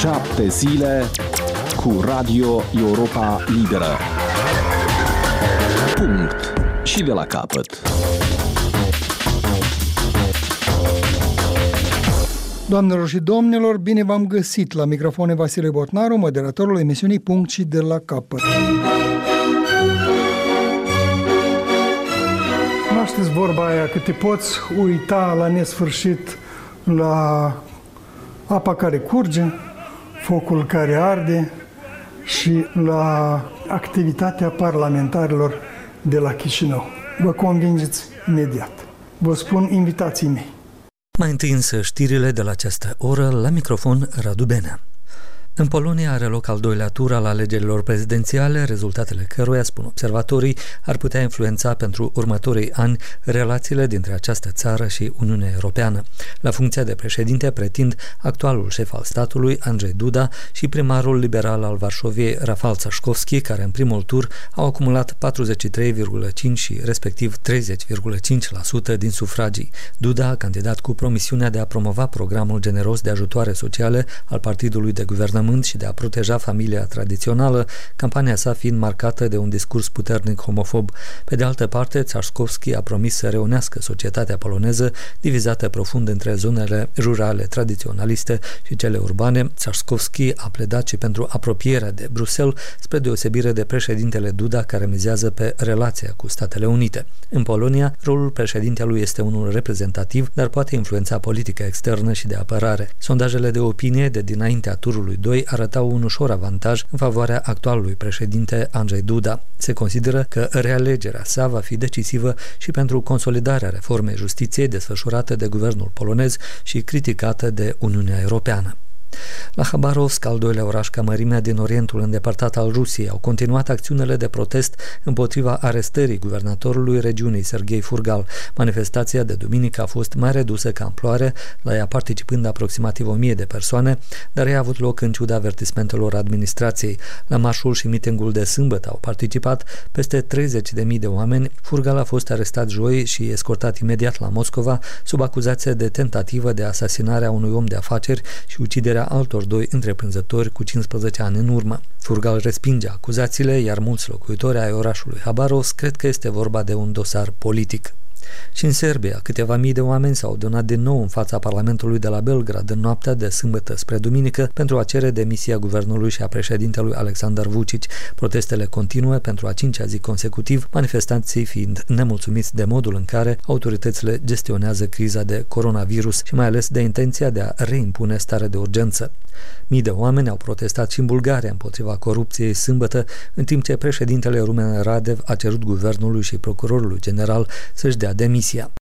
7 zile cu Radio Europa Liberă. Punct. Și de la capăt. Doamnelor și domnilor, bine v-am găsit! La microfon Vasile Botnaru, moderatorul emisiunii Punct și de la capăt. Nu știți vorba aia că te poți uita la nesfârșit la apa care curge, focul care arde și la activitatea parlamentarilor de la Chișinău. Vă convingeți imediat. Vă spun invitații mei. Mai întâi însă știrile de la această oră, la microfon Radu Benea. În Polonia are loc al doilea tur al alegerilor prezidențiale, rezultatele căruia, spun observatorii, ar putea influența pentru următorii ani relațiile dintre această țară și Uniunea Europeană. La funcția de președinte pretind actualul șef al statului, Andrzej Duda, și primarul liberal al Varșoviei, Rafał Trzaskowski, care în primul tur au acumulat 43,5% și respectiv 30,5% din sufragii. Duda a candidat cu promisiunea de a promova programul generos de ajutoare sociale al partidului de guvernământ și de a proteja familia tradițională, campania sa fiind marcată de un discurs puternic homofob. Pe de altă parte, Trzaskowski a promis să reunească societatea poloneză, divizată profund între zonele rurale tradiționaliste și cele urbane. Trzaskowski a pledat și pentru apropierea de Bruxelles, spre deosebire de președintele Duda, care mizează pe relația cu Statele Unite. În Polonia, rolul președintelui este unul reprezentativ, dar poate influența politica externă și de apărare. Sondajele de opinie de dinaintea turului 2 arătau un ușor avantaj în favoarea actualului președinte Andrzej Duda. Se consideră că realegerea sa va fi decisivă și pentru consolidarea reformei justiției desfășurată de guvernul polonez și criticată de Uniunea Europeană. La Habarovsk, al doilea oraș ca mărimea din Orientul îndepărtat al Rusiei, au continuat acțiunile de protest împotriva arestării guvernatorului regiunii, Serghei Furgal. Manifestația de duminică a fost mai redusă ca amploare, la ea participând aproximativ 1000 de persoane, dar ea a avut loc în ciuda avertismentelor administrației. La marșul și mitingul de sâmbătă au participat peste 30.000 de oameni. Furgal a fost arestat joi și escortat imediat la Moscova sub acuzație de tentativă de asasinare a unui om de afaceri și uciderea altor 2 întreprinzători cu 15 ani în urmă. Furgal respinge acuzațiile, iar mulți locuitori ai orașului Habarovsk cred că este vorba de un dosar politic. Și în Serbia, câteva mii de oameni s-au adunat din nou în fața Parlamentului de la Belgrad în noaptea de sâmbătă spre duminică pentru a cere demisia guvernului și a președintelui Aleksandar Vučić. Protestele continuă pentru a 5-a zi consecutiv, manifestanții fiind nemulțumiți de modul în care autoritățile gestionează criza de coronavirus și mai ales de intenția de a reimpune starea de urgență. Mii de oameni au protestat și în Bulgaria împotriva corupției sâmbătă, în timp ce președintele Rumen Radev a cerut guvernului și procurorului general să-și dea demisia.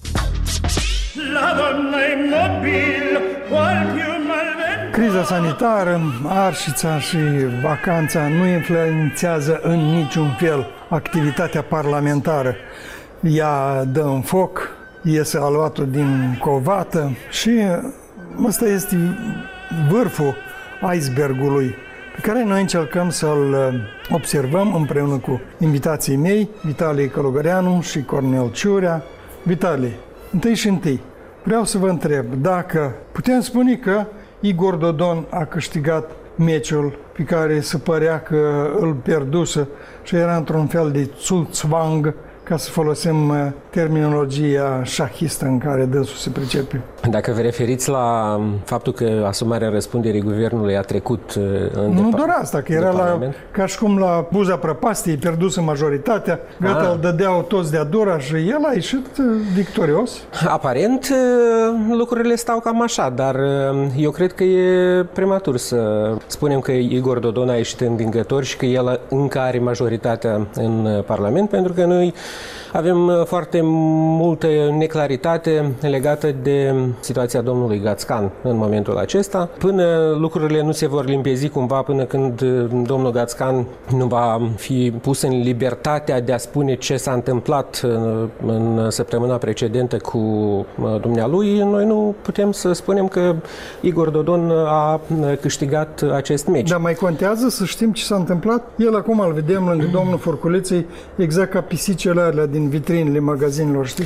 Criza sanitară, arșița și vacanța nu influențează în niciun fel activitatea parlamentară. Ea dă în foc, iese aluatul din covată și ăsta este vârful icebergului pe care noi încercăm să-l observăm împreună cu invitații mei, Vitalie Călugăreanu și Cornel Ciurea. Vitalie, întâi vreau să vă întreb dacă putem spune că Igor Dodon a câștigat meciul pe care se părea că îl pierduse și era într-un fel de zugzwang, ca să folosim terminologia șahistă în care dânsul se pricepe. Dacă vă referiți la faptul că asumarea răspunderii guvernului a trecut nu doar asta, că era ca și cum la buza prăpastiei, pierdusă majoritatea, gata, îl dădeau toți de-a dura și el a ieșit victorios. Aparent, lucrurile stau cam așa, dar eu cred că e prematur să spunem că Igor Dodon a ieșit învingător și că el încă are majoritatea în Parlament, pentru că noi avem foarte multă neclaritate legată de situația domnului Gackan în momentul acesta. Până lucrurile nu se vor limpezi cumva, până când domnul Gackan nu va fi pus în libertatea de a spune ce s-a întâmplat în săptămâna precedentă cu dumnealui, noi nu putem să spunem că Igor Dodon a câștigat acest meci. Dar mai contează să știm ce s-a întâmplat? El acum îl vedem lângă domnul Furculiței, exact ca pisicele alea din vitrinele magazinelor, știți?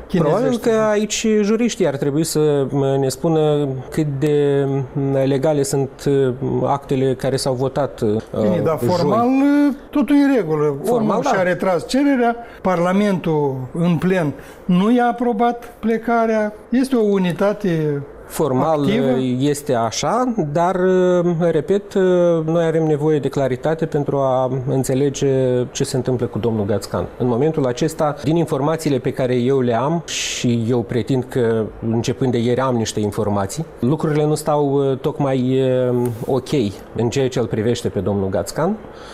Probabil că aici juriștii ar trebui să ne spună cât de legale sunt actele care s-au votat. Bine, dar formal totul în regulă. Formal și-a retras cererea, Parlamentul în plen nu i-a aprobat plecarea, este o unitate formal activă. Este așa, dar, repet, noi avem nevoie de claritate pentru a înțelege ce se întâmplă cu domnul Gățcan. În momentul acesta, din informațiile pe care eu le am, și eu pretind că începând de ieri am niște informații, lucrurile nu stau tocmai ok în ceea ce îl privește pe domnul Gățcan.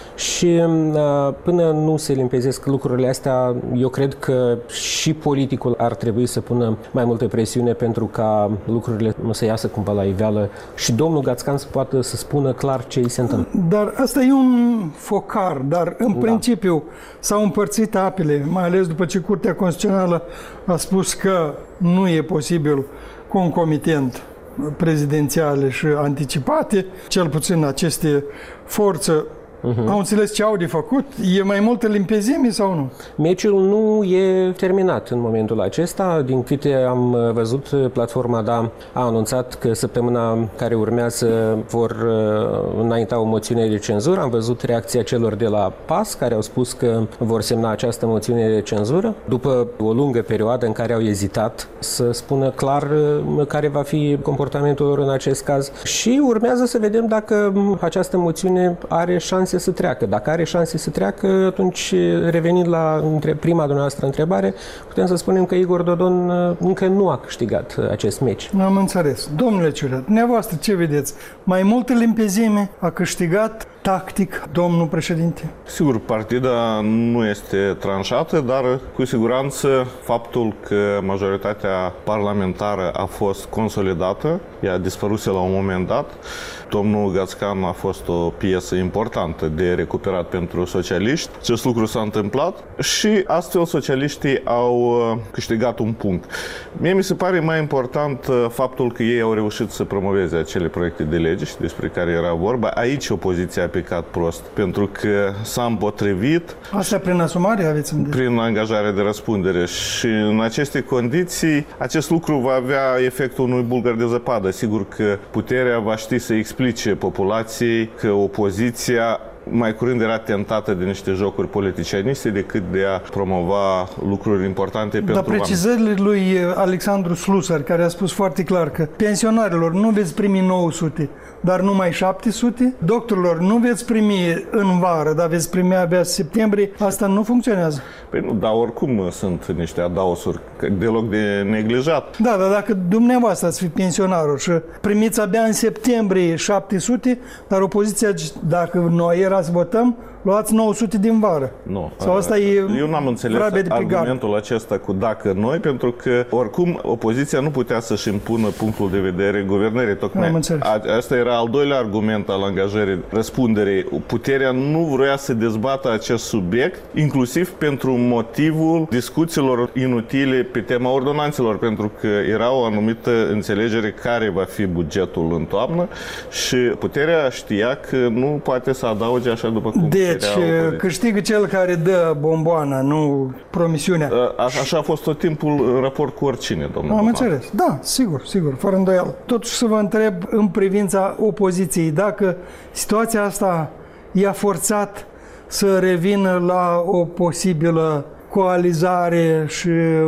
Și până nu se limpezesc lucrurile astea, eu cred că și politicul ar trebui să pună mai multă presiune pentru ca lucrurile nu să iasă cumva la iveală și domnul Gățcan să poată să spună clar ce îi se întâmplă. Dar asta e un focar, dar în principiu s-au împărțit apele, mai ales după ce Curtea Constituțională a spus că nu e posibil concomitent prezidențiale și anticipate, cel puțin aceste forțe. Au înțeles ce au de făcut? E mai multă limpezime sau nu? Meciul nu e terminat în momentul acesta. Din câte am văzut, platforma DA a anunțat că săptămâna care urmează vor înainta o moțiune de cenzură. Am văzut reacția celor de la PAS, care au spus că vor semna această moțiune de cenzură, după o lungă perioadă în care au ezitat să spună clar care va fi comportamentul lor în acest caz. Și urmează să vedem dacă această moțiune are șanse să treacă. Dacă are șanse să treacă, atunci, revenind la prima dumneavoastră întrebare, putem să spunem că Igor Dodon încă nu a câștigat acest meci. Am înțeles. Domnule Ciurea, dumneavoastră ce vedeți? Mai multă limpezime a câștigat tactic domnul președinte? Sigur, partida nu este tranșată, dar cu siguranță faptul că majoritatea parlamentară a fost consolidată, ea dispăruse la un moment dat. Domnul Gățcan a fost o piesă importantă de recuperat pentru socialiști. Acest lucru s-a întâmplat și astfel socialiștii au câștigat un punct. Mie mi se pare mai important faptul că ei au reușit să promoveze acele proiecte de lege și despre care era vorba. Aici opoziția a picat prost, pentru că s-a împotrivit. Asta prin asumare aveți în prin angajare de răspundere și în aceste condiții acest lucru va avea efectul unui bulgăr de zăpadă. Sigur că puterea va ști să explice populației că opoziția mai curând era tentată de niște jocuri politicianiste decât de a promova lucruri importante pentru oameni. Dar precizările lui Alexandru Slusar, care a spus foarte clar că pensionarilor nu veți primi 900, dar numai 700, doctorilor nu veți primi în vară, dar veți primi abia septembrie, asta nu funcționează. Păi nu, dar oricum sunt niște adaosuri deloc de neglijat. Da, dar dacă dumneavoastră ați fi pensionarul și primiți abia în septembrie 700, dar opoziția, dacă noi era să votăm, luați 900 din vară. Nu. Sau asta e eu n-am înțeles argumentul acesta cu dacă noi, pentru că oricum opoziția nu putea să-și impună punctul de vedere guvernării. Tocmai asta era al doilea argument al angajării răspunderei. Puterea nu vrea să dezbată acest subiect, inclusiv pentru motivul discuțiilor inutile pe tema ordonanțelor, pentru că era o anumită înțelegere care va fi bugetul în toamnă și puterea știa că nu poate să adauge așa după cum Deci câștigă cel care dă bomboana, nu promisiunea. Așa a fost tot timpul în raport cu oricine, domnul. Am înțeles. Da, sigur, fără îndoială. Totuși să vă întreb în privința opoziției, dacă situația asta i-a forțat să revină la o posibilă coalizare și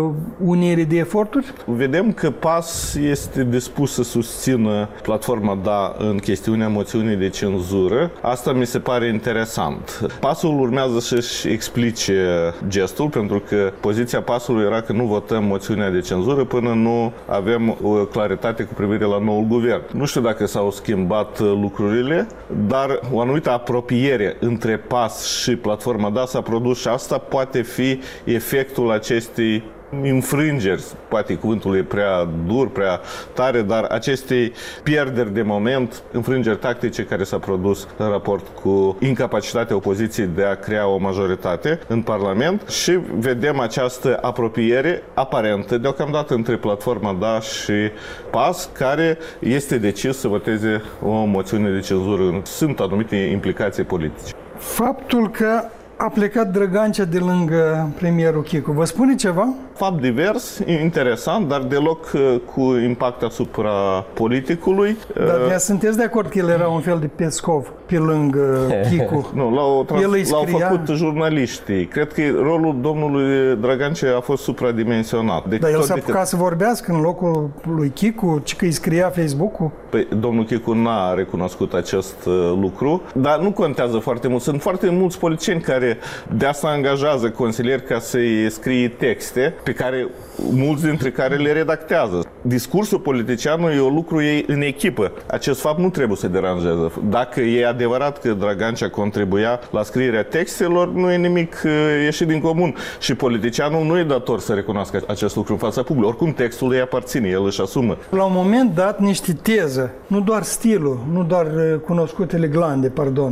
unire de eforturi? Vedem că PAS este dispus să susțină platforma DA în chestiunea moțiunii de cenzură. Asta mi se pare interesant. PAS-ul urmează să-și explice gestul, pentru că poziția PAS-ului era că nu votăm moțiunea de cenzură până nu avem o claritate cu privire la noul guvern. Nu știu dacă s-au schimbat lucrurile, dar o anumită apropiere între PAS și platforma DA s-a produs și asta poate fi efectul acestei înfrângeri, poate cuvântul e prea dur, prea tare, dar acestei pierderi de moment, înfrângeri tactice care s-a produs în raport cu incapacitatea opoziției de a crea o majoritate în Parlament și vedem această apropiere aparentă deocamdată între platforma DA și PAS, care este decis să voteze o moțiune de cenzură. Sunt anumite implicații politice. Faptul că a plecat Drăgancea de lângă premierul Chicu, vă spune ceva? Fapt divers, interesant, dar deloc cu impact asupra politicului. Dar sunteți de acord că el era un fel de Pescov pe lângă Chicu? Nu, l-au făcut jurnaliștii. Cred că rolul domnului Dragancea a fost supradimensionat. Deci, dar el s-a apucat să vorbească în locul lui Chicu, ci că îi scria Facebook-ul? Păi, domnul Chicu n-a recunoscut acest lucru, dar nu contează foarte mult. Sunt foarte mulți politicieni care de asta angajează consilieri ca să-i scrie texte pe care mulți dintre care le redactează. Discursul politicianului e un lucru în echipă. Acest fapt nu trebuie să deranjeze. Dacă e adevărat că Dragancea contribuia la scrierea textelor, nu e nimic ieșit din comun. Și politicianul nu e dator să recunoască acest lucru în fața publicului. Oricum textul îi aparține, el își asumă. La un moment dat niște teză, nu doar stilul, nu doar cunoscutele glande,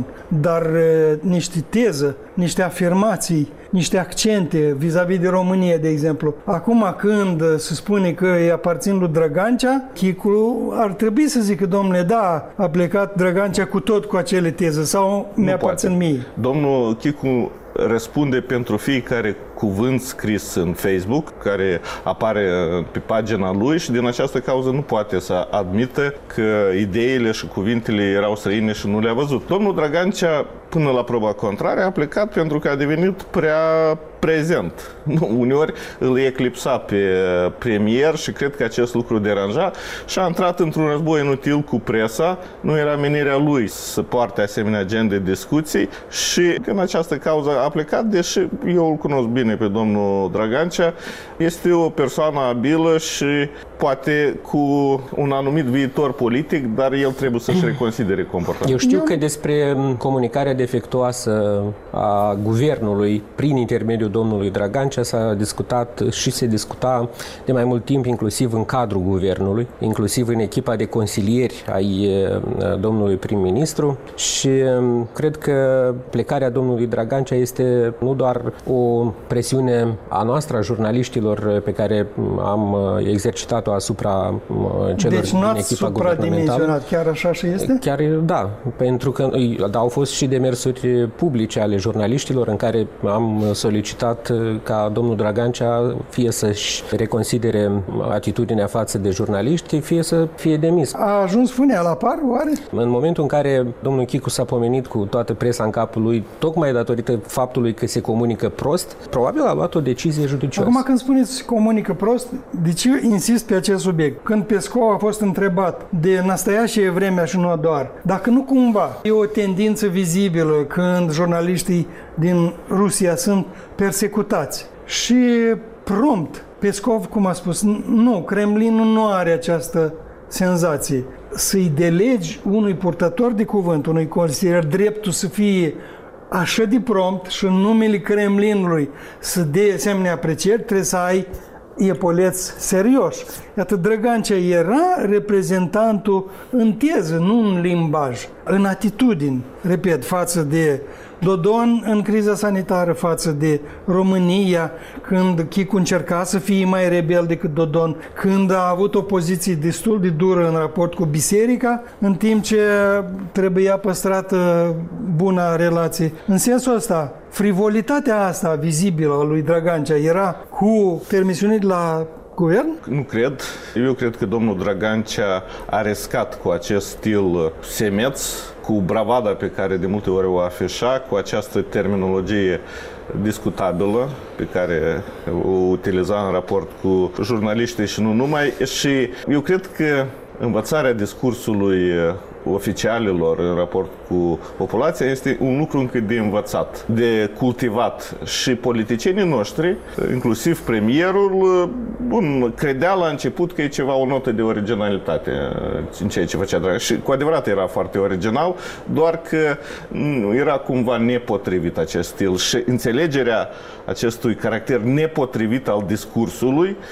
dar niște teză, niște afirmații, niște accente vis-a-vis de România, de exemplu. Acum când se spune că îi aparțin lui Dragancea, Chicu ar trebui să zică, domnule, da, a plecat Dragancea cu tot cu acele teze sau mi-aparțin mie. Domnul Chicu răspunde pentru fiecare cuvânt scris în Facebook, care apare pe pagina lui și din această cauză nu poate să admită că ideile și cuvintele erau străine și nu le-a văzut. Domnul Dragancea, până la proba contrară, a plecat pentru că a devenit prea prezent. Uneori îl eclipsa pe premier și cred că acest lucru deranja și a intrat într-un război inutil cu presa. Nu era menirea lui să poarte asemenea gen de discuții și în această cauză a plecat, deși eu îl cunosc bine pe domnul Dragancea, este o persoană abilă și poate cu un anumit viitor politic, dar el trebuie să-și reconsidere comportamentul. Eu știu că despre comunicarea defectuoasă a guvernului prin intermediul domnului Dragancea s-a discutat și se discuta de mai mult timp, inclusiv în cadrul guvernului, inclusiv în echipa de consilieri ai domnului prim-ministru și cred că plecarea domnului Dragancea este nu doar o presiune a noastră, a jurnaliștilor pe care am exercitat-o asupra celor din echipa guvernamentală. Chiar așa și este? Chiar da, pentru că au fost și demersuri publice ale jurnaliștilor în care am solicitat ca domnul Dragancea fie să-și reconsidere atitudinea față de jurnaliști, fie să fie demis. A ajuns fânea la par, oare? În momentul în care domnul Chicu s-a pomenit cu toată presa în capul lui, tocmai datorită faptului că se comunică prost, probabil a luat o decizie judicioasă. Acum când spuneți se comunică prost, de ce insist pe acest subiect? Când Pescov a fost întrebat de Nastaia Vremea și nu doar, dacă nu cumva e o tendință vizibilă când jurnaliștii din Rusia sunt persecutați și prompt Pescov, cum a spus, nu, Kremlinul nu are această senzație. Să-i delegi unui purtător de cuvânt, unui consilier, dreptul să fie așa de prompt și în numele Kremlinului să dea asemenea aprecieri, trebuie să ai epoleți serioși. Iată, Dragancea era reprezentantul în teză, nu în limbaj, în atitudini, repet, față de Dodon în criza sanitară, față de România, când Chicu încerca să fie mai rebel decât Dodon, când a avut o poziție destul de dură în raport cu biserica, în timp ce trebuia păstrată buna relație. În sensul ăsta, frivolitatea asta vizibilă a lui Dragancea era cu permisiune de la guvern? Nu cred. Eu cred că domnul Dragancea a riscat cu acest stil semeț, cu bravada pe care de multe ori o afișa, cu această terminologie discutabilă pe care o utiliza în raport cu jurnaliștii și nu numai. Și eu cred că învățarea discursului oficialilor în raport cu populația este un lucru încă de învățat, de cultivat. Și politicienii noștri, inclusiv premierul, credea la început că e ceva, o notă de originalitate în ceea ce făcea Dragancea. Și cu adevărat era foarte original, doar că era cumva nepotrivit acest stil și înțelegerea acestui caracter nepotrivit al discursului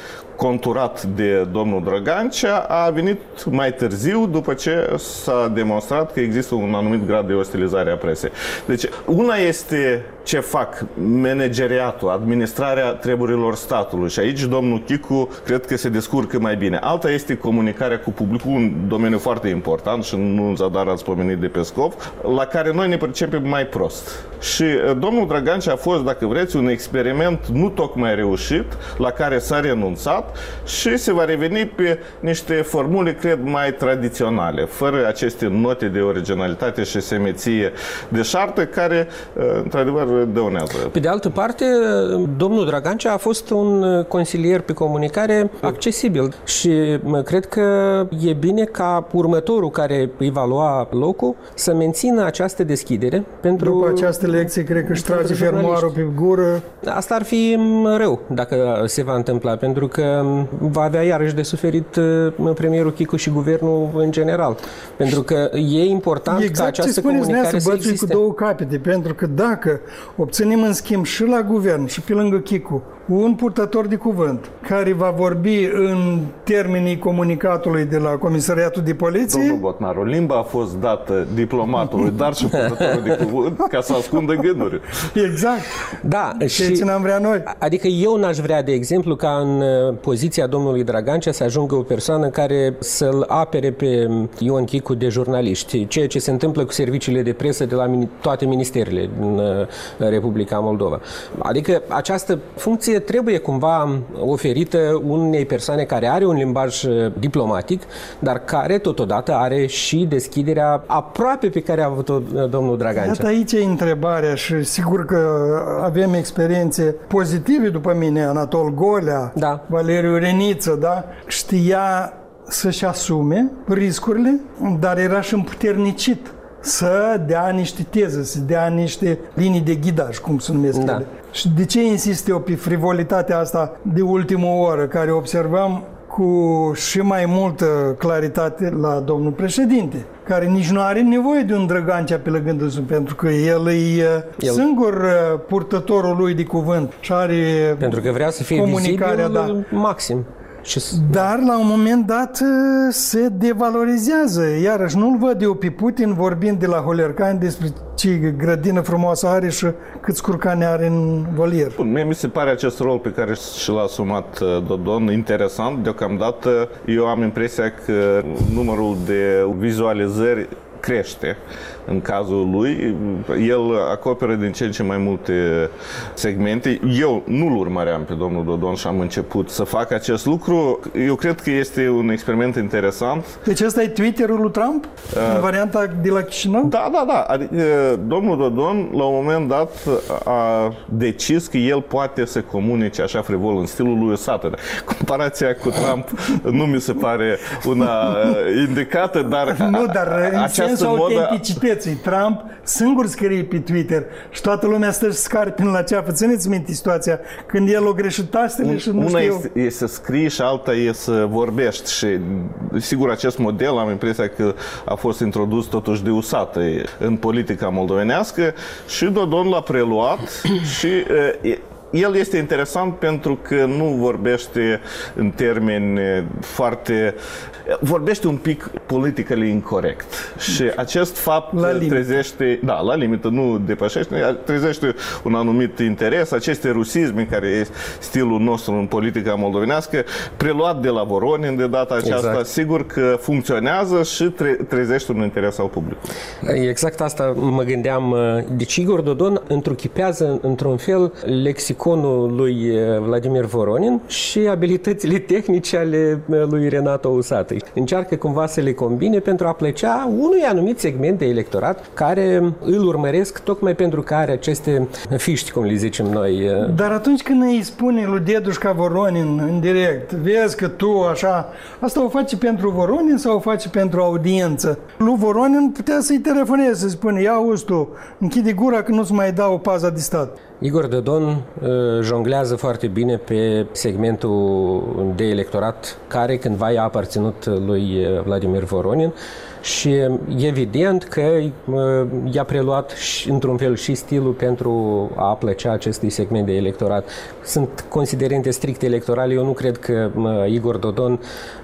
conturat de domnul Drăgancea a venit mai târziu, după ce s-a demonstrat că există un anumit grad de ostilizare a presei. Deci, una este ce fac manageriatul, administrarea treburilor statului și aici domnul Chicu cred că se descurcă mai bine. Alta este comunicarea cu publicul, un domeniu foarte important și nu în zadar ați pomenit de Pescov, la care noi ne percepem mai prost. Și domnul Drăgancea a fost, dacă vreți, un experiment nu tocmai reușit, la care s-a renunțat și se va reveni pe niște formule, cred, mai tradiționale, fără aceste note de originalitate și semeție deșartă, care, într-adevăr, dăunează. Pe de altă parte, domnul Drăgancea a fost un consilier pe comunicare accesibil și cred că e bine ca următorul care îi va lua locul să mențină această deschidere pentru... După această lecție, cred că își trage fermoarul pe gură. Asta ar fi rău dacă se va întâmpla, pentru că va avea iarăși de suferit premierul Chicu și guvernul în general. Pentru că e important ca această comunicare să existe. Cu două capete, pentru că dacă obținem în schimb și la guvern și pe lângă Chicu un purtător de cuvânt care va vorbi în termenii comunicatului de la Comisariatul de Poliție... Domnul Botnaru, limba a fost dată diplomatului, dar și purtătorul de cuvânt ca să ascundă gânduri. Exact. Da, și ce n-am vrea noi. Adică eu n-aș vrea, de exemplu, ca în poziția domnului Drăgancea să ajungă o persoană care să-l apere pe Ion Chicu de jurnaliști, ceea ce se întâmplă cu serviciile de presă de la toate ministerele în Republica Moldova. Adică această funcție trebuie cumva oferită unei persoane care are un limbaj diplomatic, dar care totodată are și deschiderea aproape pe care a avut-o domnul Drăgancea. Iată, aici e întrebarea și sigur că avem experiențe pozitive după mine. Anatol Golea, da. Valeriu Reniță, da? Știa să-și asume riscurile, dar era și împuternicit să dea niște teze, să dea niște linii de ghidaj, cum se numesc ele. Și de ce insist eu pe frivolitatea asta de ultimă oră, care observăm cu și mai multă claritate la domnul președinte, care nici nu are nevoie de un Drăgancea pe lângă dânsul, pentru că el e singur purtătorul lui de cuvânt și are pentru că vrea să fie vizibil maxim. Dar la un moment dat se devalorizează. Iarăși nu-l văd eu pe Putin vorbind de la Holercani despre ce grădină frumoasă are și câți curcani are în volier. Bun, mie mi se pare acest rol pe care și l-a asumat Dodon interesant. Deocamdată eu am impresia că numărul de vizualizări crește în cazul lui. El acoperă din ce în ce mai multe segmente. Eu nu-l urmăream pe domnul Dodon și am început să fac acest lucru. Eu cred că este un experiment interesant. Deci ăsta e Twitter-ul lui Trump? În varianta de la Chișinău? Da. Adică, domnul Dodon, la un moment dat, a decis că el poate să comunice așa frivol în stilul lui Usată. Comparația cu Trump nu mi se pare una indicată, dar nu, dar în sensul autenticității. Trump singur scrie pe Twitter și toată lumea stă și scarpin la ceafă. Țineți minte situația când el o greșit tastele și nu știu. Una e să scrii și alta e să vorbești și sigur acest model am impresia că a fost introdus totuși de Usată în politica moldovenească și Dodon l-a preluat și el este interesant pentru că nu vorbește în termeni foarte... Vorbește un pic politically incorrect. Și acest fapt trezește... Da, la limită, nu depășește, trezește un anumit interes. Aceste rusisme, care e stilul nostru în politica moldovenească, preluat de la Voronin de data aceasta, exact. Sigur că funcționează și trezește un interes al publicului. Exact asta mă gândeam. Deci Igor Dodon întruchipează într-un fel lexiconul lui Vladimir Voronin și abilitățile tehnice ale lui Renato Usată. Încearcă cumva să le combine pentru a plăcea unui anumit segment de electorat care îl urmăresc tocmai pentru că are aceste fiști, cum le zicem noi. Dar atunci când îi spune lui Dedușca Voronin în direct, vezi că tu așa, asta o faci pentru Voronin sau o faci pentru audiență? Lui Voronin putea să-i telefoneze, să-i spune, ia auzi tu, închide gura că nu-ți mai dau paza de stat. Igor Dodon jonglează foarte bine pe segmentul de electorat care cândva i-a aparținut lui Vladimir Voronin și evident că i-a preluat într-un fel și stilul pentru a plăcea acestui segment de electorat. Sunt considerente strict electorale. Eu nu cred că Igor Dodon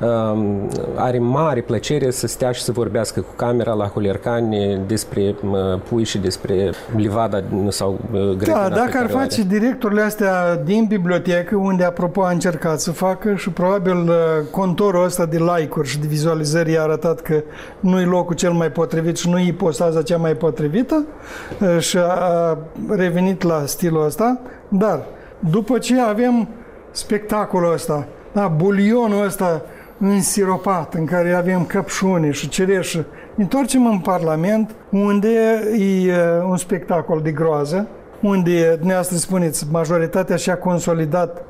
are mare plăcere să stea și să vorbească cu camera la Hulercani despre pui și despre livada sau grădina. Da, dacă ar face directorile astea din bibliotecă, unde apropo a încercat să facă și probabil contorul ăsta de like-uri și de vizualizări i-a arătat că nu-i locul cel mai potrivit și nu-i postaza cea mai potrivită și a revenit la stilul ăsta, dar după ce avem spectacolul ăsta, da, bulionul ăsta însiropat, în care avem căpșuni și cireș, ne întoarcem în Parlament, unde e un spectacol de groază, unde dumneavoastră spuneți, majoritatea și-a consolidat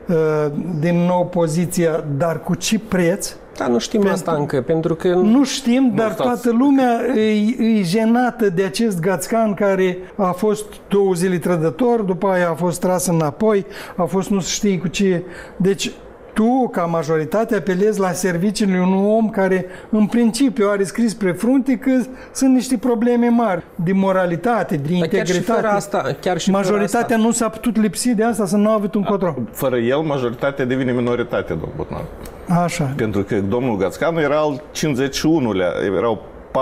din nou poziția, dar cu ce preț? Da, nu știm asta încă, pentru că... Nu știm, dar toată lumea e jenată de acest Gațcan care a fost 2 zile trădător, după aia a fost tras înapoi, a fost nu știi cu ce... Deci, tu, ca majoritate, apelezi la serviciile unui om care, în principiu, are scris pe frunte că sunt niște probleme mari de moralitate, de integritate. Chiar și majoritatea nu s-a putut lipsi de asta, să nu a avut un control. Fără el, majoritatea devine minoritate, domnul Botnar. Așa. Pentru că domnul Gațcanu era al 51-lea, erau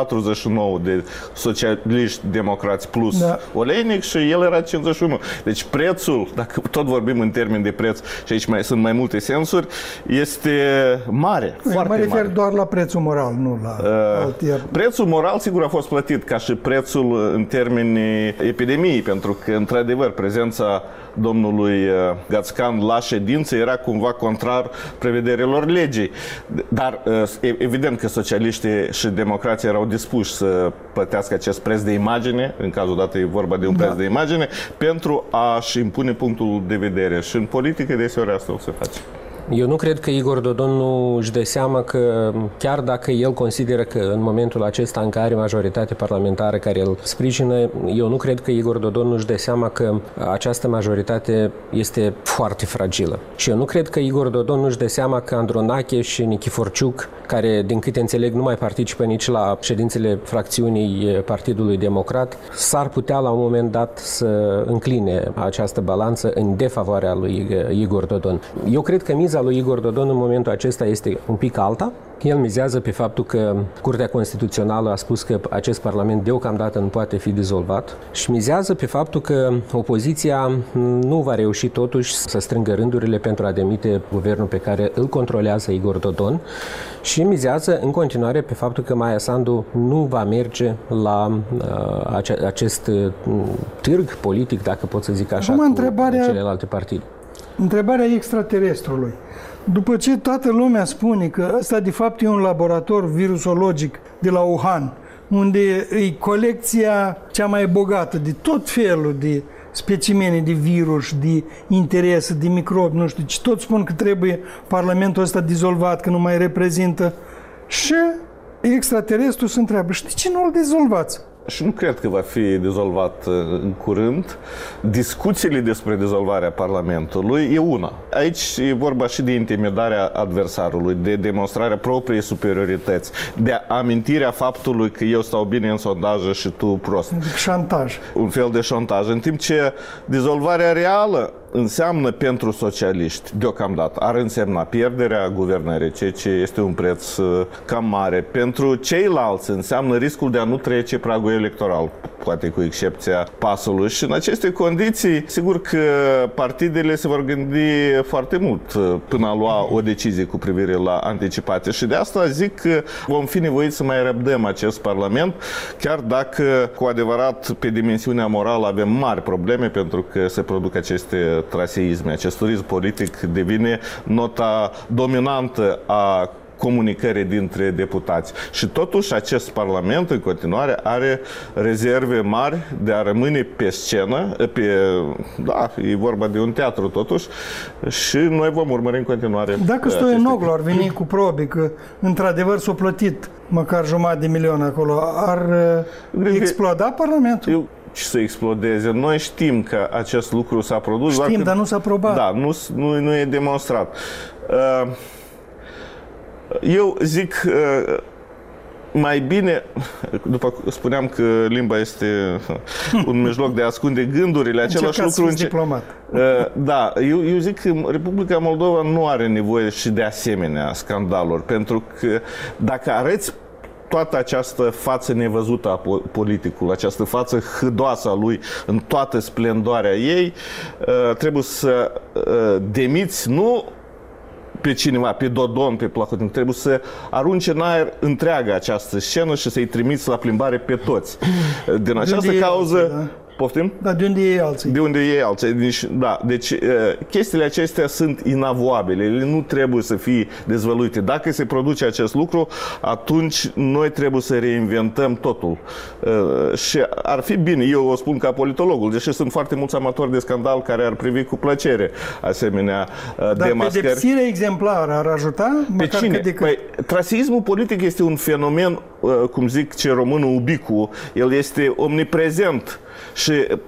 49 de socialiști democrați plus Oleinic și el era 51. Deci prețul, dacă tot vorbim în termeni de preț și aici sunt mai multe sensuri, este mare, foarte mare. Mă refer doar la prețul moral, nu la alte. Prețul moral sigur a fost plătit ca și prețul în termeni epidemiei, pentru că într-adevăr prezența domnului Gațcan la ședință era cumva contrar prevederilor legii. Dar evident că socialiștii și democrații erau dispuși să plătească acest preț de imagine, în cazul dat e vorba de un preț de imagine, pentru a-și impune punctul de vedere. Și în politică deseori asta o se face. Eu nu cred că Igor Dodon nu își dă seama că, chiar dacă el consideră că în momentul acesta în care are majoritate parlamentară care îl sprijină, eu nu cred că Igor Dodon nu își dă seama că această majoritate este foarte fragilă. Și eu nu cred că Igor Dodon nu își dă seama că Andronache și Nichiforciuc, care, din câte înțeleg, nu mai participă nici la ședințele fracțiunii Partidului Democrat, s-ar putea la un moment dat să încline această balanță în defavoarea lui Igor Dodon. Eu cred că miza lui Igor Dodon în momentul acesta este un pic alta. El mizează pe faptul că Curtea Constituțională a spus că acest Parlament deocamdată nu poate fi dizolvat și mizează pe faptul că opoziția nu va reuși totuși să strângă rândurile pentru a demite guvernul pe care îl controlează Igor Dodon și mizează în continuare pe faptul că Maia Sandu nu va merge la acest târg politic, dacă pot să zic așa, cu celelalte partide. Întrebarea extraterestrului. După ce toată lumea spune că ăsta de fapt e un laborator virusologic de la Wuhan, unde e colecția cea mai bogată de tot felul de specimene de virus, de interese, de microbi, nu știu, tot spun că trebuie Parlamentul ăsta dizolvat, că nu mai reprezintă. Și extraterestrul se întreabă, și de ce nu îl dizolvați? Și nu cred că va fi dizolvat în curând. Discuțiile despre dizolvarea Parlamentului e una. Aici e vorba și de intimidarea adversarului, de demonstrarea propriei superiorități, de amintirea faptului că eu stau bine în sondaje și tu prost. Șantaj. Un fel de șantaj. În timp ce dizolvarea reală înseamnă pentru socialiști, deocamdată, ar însemna pierderea guvernării, ceea ce este un preț cam mare. Pentru ceilalți înseamnă riscul de a nu trece pragul electoral, poate cu excepția PAS-ului. Și în aceste condiții, sigur că partidele se vor gândi foarte mult până a lua o decizie cu privire la anticipate. Și de asta zic că vom fi nevoiți să mai răbdăm acest Parlament, chiar dacă cu adevărat pe dimensiunea morală avem mari probleme, pentru că se produc aceste traseisme. Acest turism politic devine nota dominantă a comunicării dintre deputați. Și totuși acest Parlament în continuare are rezerve mari de a rămâne pe scenă, e vorba de un teatru totuși și noi vom urmări în continuare. Dacă Stoianoglu ar veni cu probe că într-adevăr s-a plătit măcar $500.000 acolo, ar exploda Parlamentul? și să explodeze. Noi știm că acest lucru s-a produs. Știm, dar nu s-a probat. Da, nu e demonstrat. Eu zic mai bine, după cum spuneam că limba este un mijloc de a ascunde gândurile, același lucru... diplomat. Da, eu zic că Republica Moldova nu are nevoie și de asemenea scandaluri, pentru că dacă arăți toată această față nevăzută a politicului, această față hâdoasă a lui în toată splendoarea ei, trebuie să demiți, nu pe cineva, pe Dodon, pe Plahotin, trebuie să arunce în aer întreaga această scenă și să-i trimiți la plimbare pe toți. Din această cauză... Poftim? Dar de unde iei alții? De unde iei alții. Deci chestiile acestea sunt inavoabile. Ele nu trebuie să fie dezvăluite. Dacă se produce acest lucru, atunci noi trebuie să reinventăm totul. Și ar fi bine, eu o spun ca politologul, deși sunt foarte mulți amatori de scandal care ar privi cu plăcere asemenea demascări. Dar pedepsirea exemplară ar ajuta? Pe cine? Păi, traseismul politic este un fenomen, cum zic ce românul ubicu, el este omniprezent și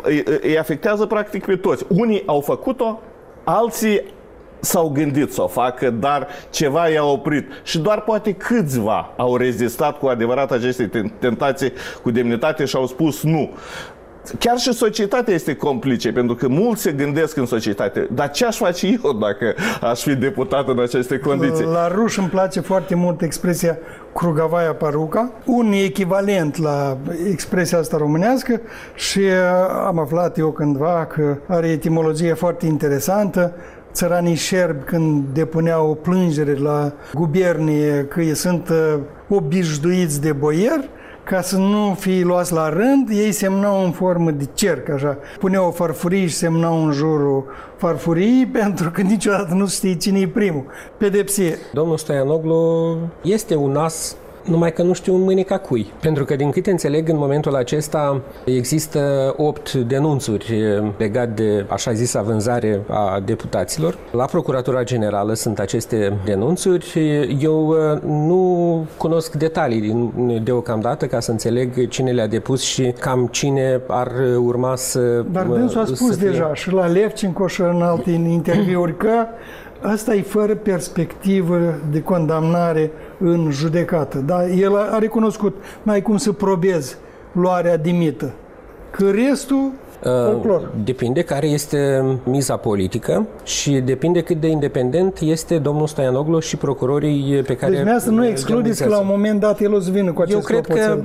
îi afectează practic pe toți. Unii au făcut-o, alții s-au gândit să o facă, dar ceva i-a oprit. Și doar poate câțiva au rezistat cu adevărat aceste tentații cu demnitate și au spus nu. Chiar și societatea este complice, pentru că mulți se gândesc în societate. Dar ce aș face eu dacă aș fi deputat în aceste condiții? La ruși îmi place foarte mult expresia Krugavaia Paruca, un echivalent la expresia asta românească și am aflat eu cândva că are etimologie foarte interesantă. Țăranii șerbi, când depuneau o plângere la gubernie că ei sunt obișnuiți de boier, ca să nu fie luați la rând, ei semnau în formă de cerc, așa. Puneau o farfurie și semnau în jurul farfuriei, pentru că niciodată nu știi cine e primul. Pedepsie. Domnul Stoianoglu este un as, numai că nu știu în mânica cui. Pentru că, din câte înțeleg, în momentul acesta există 8 denunțuri legate de, așa zisă, vânzare a deputaților. La Procuratura Generală sunt aceste denunțuri. Eu nu cunosc detalii deocamdată ca să înțeleg cine le-a depus și cam cine ar urma să... Dar dânsul a spus deja și la Levcinco și în alte interviuri că asta e fără perspectivă de condamnare în judecată. Dar el a recunoscut, n-ai cum să probezi luarea de mită. Că restul, folclor. Depinde care este miza politică și depinde cât de independent este domnul Stoianoglu și procurorii pe care... Deci asta nu excludeți că la un moment dat el o să vină cu acest cred că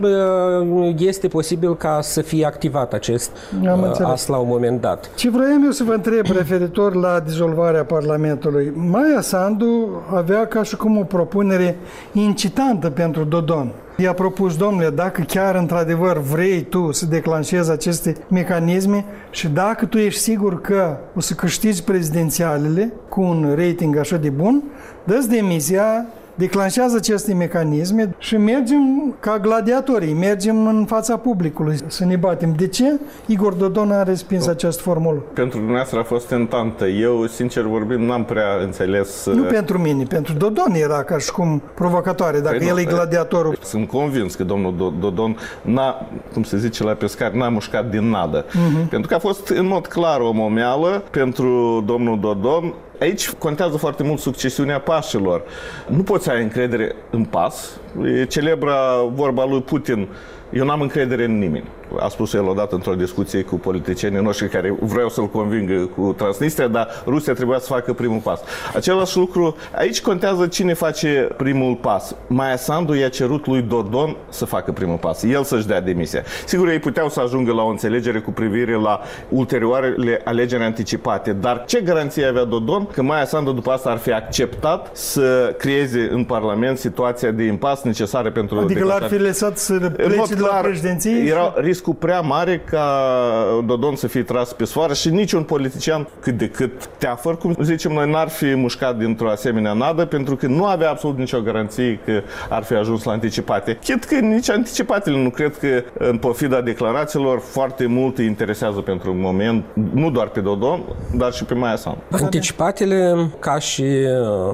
este posibil ca să fie activat acest as la un moment dat. Ce vroiam eu să vă întreb referitor la dizolvarea Parlamentului. Maia Sandu avea ca și cum o propunere incitantă pentru Dodon. I-a propus, domnule, dacă chiar într-adevăr vrei tu să declanșezi aceste mecanisme și dacă tu ești sigur că o să câștigi prezidențialele cu un rating așa de bun, dă-ți demisia, declanșează aceste mecanisme și mergem ca gladiatorii, mergem în fața publicului să ne batem. De ce Igor Dodon a respins această formulă? Pentru dumneavoastră a fost tentantă. Eu, sincer vorbind, n-am prea înțeles... Nu pentru mine, pentru Dodon era ca și cum provocatoare, dacă el e gladiatorul. Sunt convins că domnul Dodon n-a, cum se zice la pescar, n-a mușcat din nadă. Pentru că a fost în mod clar o momeală pentru domnul Dodon. Aici contează foarte mult succesiunea pașilor. Nu poți să ai încredere în pas. E celebra vorba lui Putin, eu n-am încredere în nimeni. A spus el odată într-o discuție cu politicienii noștri care vreau să-l convingă cu Transnistria, dar Rusia trebuia să facă primul pas. Același lucru, aici contează cine face primul pas. Maia Sandu i-a cerut lui Dodon să facă primul pas, el să-și dea demisia. Sigur, ei puteau să ajungă la o înțelegere cu privire la ulterioarele alegeri anticipate, dar ce garanție avea Dodon că Maia Sandu după asta ar fi acceptat să creeze în Parlament situația de impas necesară pentru... Adică l-ar fi lăsat să plece de la președinție? Era riscul prea mare ca Dodon să fie tras pe sfoară și niciun politician cât de cât teafăr, cum zicem noi, n-ar fi mușcat dintr-o asemenea nadă, pentru că nu avea absolut nicio garanție că ar fi ajuns la anticipate. Chit că nici anticipatele nu cred că, în pofida declarațiilor, foarte mult îi interesează pentru un moment, nu doar pe Dodon, dar și pe Maia Sandu. Anticipatele, ca și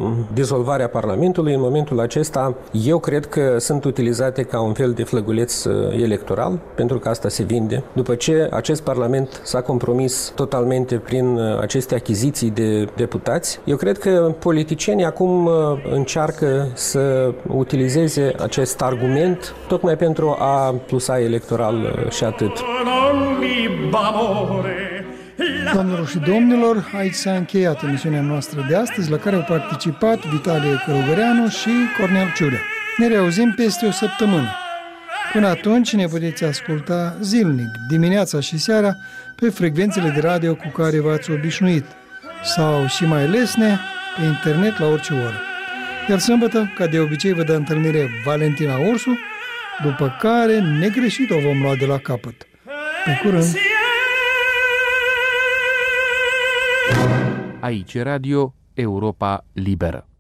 dizolvarea Parlamentului, în momentul acesta, eu cred că sunt utilizate ca un fel de flăguleț electoral, pentru că asta se vinde. După ce acest Parlament s-a compromis totalmente prin aceste achiziții de deputați, eu cred că politicienii acum încearcă să utilizeze acest argument tocmai pentru a plusa electoral și atât. Doamnelor și domnilor, aici s-a încheiat emisiunea noastră de astăzi, la care au participat Vitalie Călugăreanu și Cornel Ciulea. Ne reauzim peste o săptămână. Până atunci ne puteți asculta zilnic, dimineața și seara, pe frecvențele de radio cu care v-ați obișnuit, sau și mai lesne, pe internet la orice oră. Iar sâmbătă, ca de obicei, vă dă întâlnire Valentina Ursu, după care negreșit o vom lua de la capăt. Pe curând! Aici Radio Europa Liberă.